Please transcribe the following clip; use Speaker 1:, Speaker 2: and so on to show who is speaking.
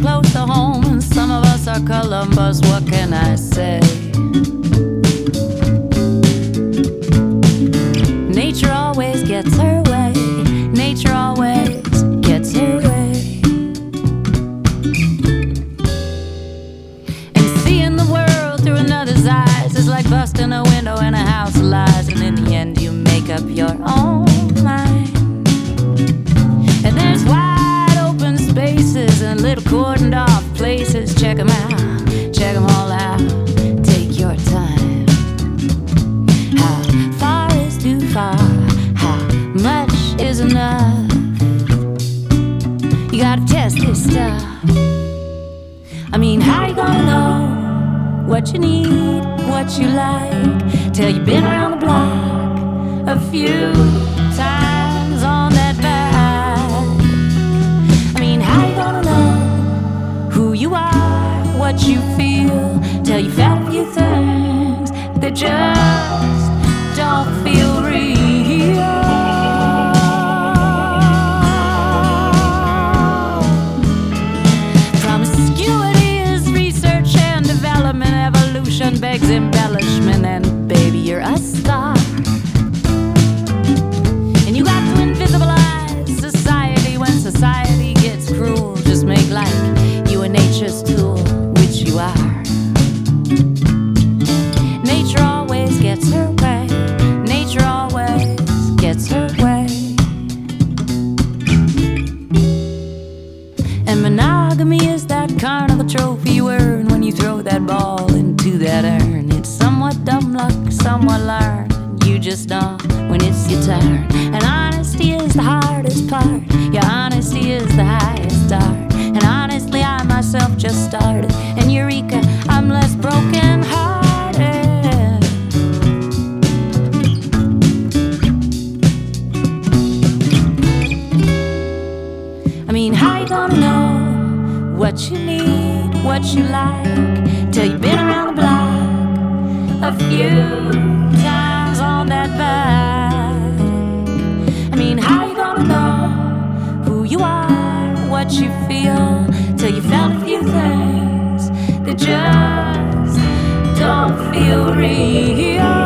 Speaker 1: close to home, and some of us are Columbus. What can I say? Nature always gets her way. Nature always gets her way. And seeing the world through another's eyes is like busting a window in a house of lies. And in the end you make up your own mind. And there's wide open spaces and little cordoned off places. Check them out, check them all out. Take your time. How far is too far? How much is enough? You gotta test this stuff. I mean, how you gonna know what you need, what you like, till you've been around the block a few times on that bike? I mean, how you gonna know who you are, what you feel, till you felt a few things that just don't feel real? Promiscuity is research and development. Evolution begs embellishment. And baby, you're a star. And you got to invisibilize society when society gets cruel. Just make like you are nature's tool, which you are. Nature always gets her way. Nature always gets her way. And monogamy is that carnival trophy you earn when you throw that ball into that urn. It's somewhat dumb luck, somewhat learned. You just don't when it's your turn. And honesty is the hardest part. Your honesty is the highest art. And honestly, I myself just started. And eureka, I'm less broken hearted. I mean, how you gonna know what you need, what you like, till you've been around the block a few times on that bike? I mean, how you gonna know who you are, what you feel, till you found a few things that just don't feel real?